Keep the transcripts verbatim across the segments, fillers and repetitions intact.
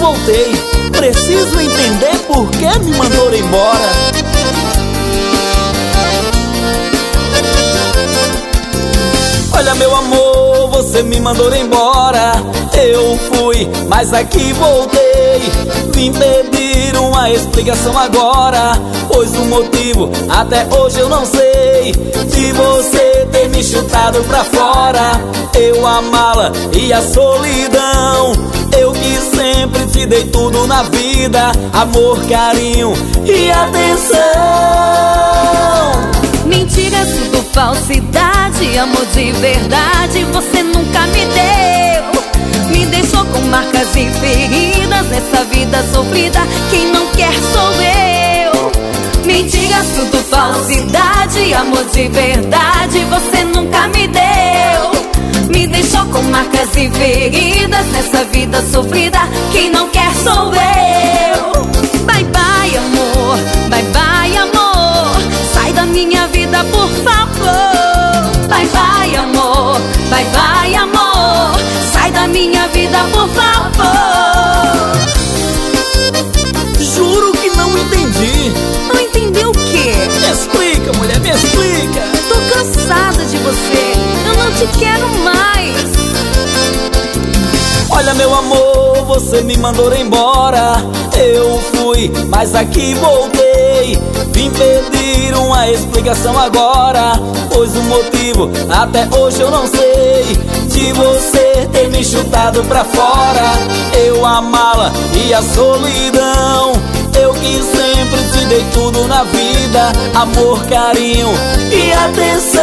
voltei. Preciso entender por que me mandou embora. Olha, meu amor, você me mandou embora. Eu fui, mas aqui voltei. Vim pedir uma explicação agora, pois o motivo até hoje eu não sei. De você ter me chutado pra fora, eu a mala e a solidão. Eu que sempre te dei tudo na vida, amor, carinho e atenção. Mentiras, tudo falsidade, amor de verdade você nunca me deu. Me deixou com marcas e feridas nessa vida sofrida, quem não quer sou eu. Mentiras, tudo falsidade, amor de verdade você nunca me deu. Me deixou com marcas e feridas nessa vida sofrida, quem não quer sou eu. Bye bye amor, bye bye amor, sai da minha vida por favor. Bye bye amor, bye bye amor, sai da minha vida por favor. Juro que não entendi. Não entendeu o quê? Me explica, mulher, me explica. Tô cansada de você, eu não te quero mais. Olha, meu amor, você me mandou embora. Eu fui, mas aqui voltei. Vim pedir uma explicação agora, pois o motivo até hoje eu não sei. De você ter me chutado pra fora, eu a mala e a solidão. Eu que sempre te dei tudo na vida, amor, carinho e atenção.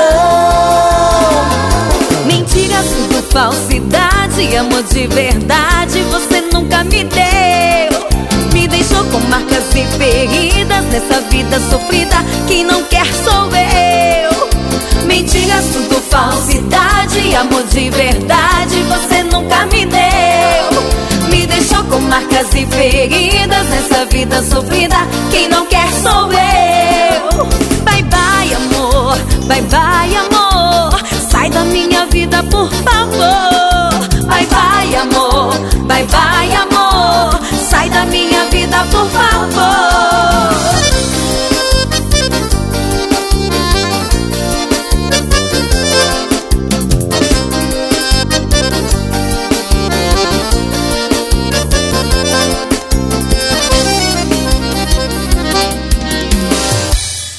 Mentiras, tudo falsidade, amor de verdade você nunca me deu. Me deixou com marcas e feridas nessa vida sofrida, quem não quer sou eu. Mentiras, tudo falsidade, amor de verdade você nunca me deu. Me deixou com marcas e feridas nessa vida sofrida, quem não quer sou eu. Bye bye amor, bye bye